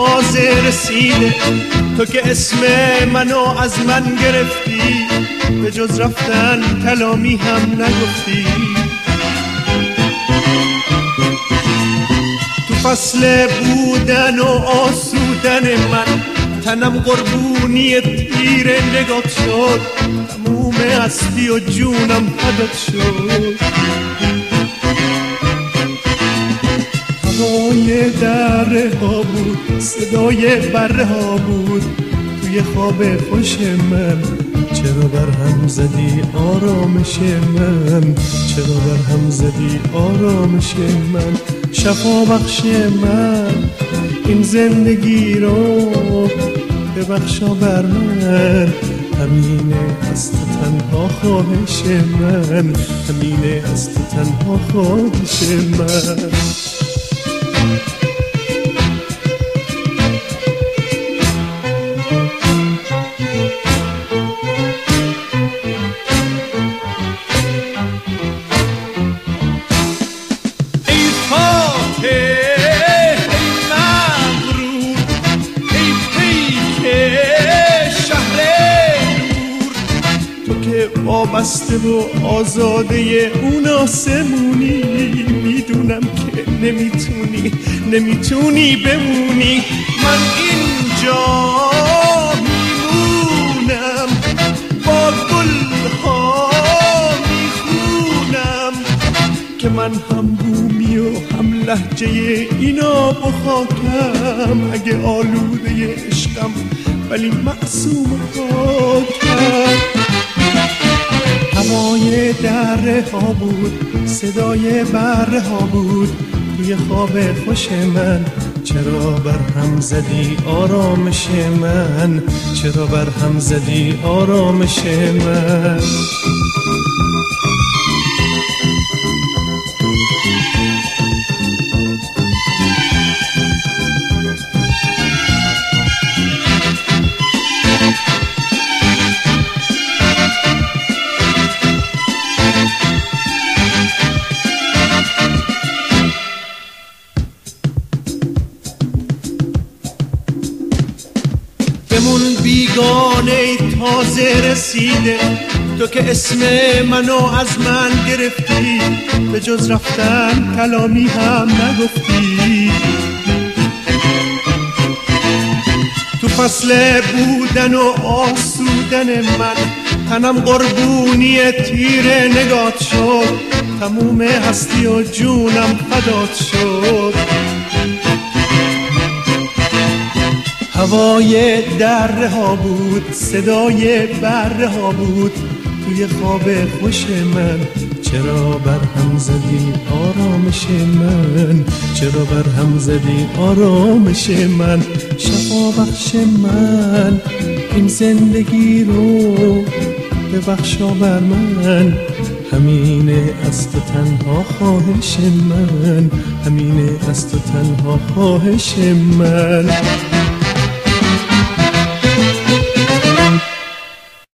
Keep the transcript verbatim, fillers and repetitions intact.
تازه رسیده، تو که اسم منو از من گرفتی، به جز رفتن کلامی هم نگفتی. تو فصل بودن و آسودن من، تنم قربونی تیر نگات شد، تموم هستی و جونم فدات شد. هوای دره ها بود، صدای بره ها بود، توی خواب خوش من. چرا بر هم زدی آرامش من، چرا بر هم زدی آرامش من. شفا بخش من، این زندگی رو ببخشا بر من. همینه از تو تنها خواهش من، همینه از تو تنها خواهش من. وابسته و آزاده اون آسمونی، میدونم که نمیتونی نمیتونی بمونی. من اینجا میمونم، با گلها میخونم که من هم بومی و هم لهجه این آب و خاکم. اگه آلوده عشقم ولی معصوم خاکم. هوای دره ها بود، صدای بره ها بود، توی خواب خوش من. چرا بر هم زدی آرامش من، چرا بر هم زدی آرامش من. بمون بیگانه تازه رسیده، تو که اسم منو از من گرفتی، به جز رفتن کلامی هم نگفتی. تو فصل بودن و آسودن من، تنم قربونی تیر نگات شد، تموم هستی و جونم فدات شد. هوای دره ها بود، صدای بره ها بود، توی خواب خوش من. چرا بر هم زدی آرامش من، چرا بر هم زدی آرامش من. شفا بخش من، این زندگی رو ببخشا بر من. همینه از تو تنها خواهش من، همینه از تو تنها خواهش من.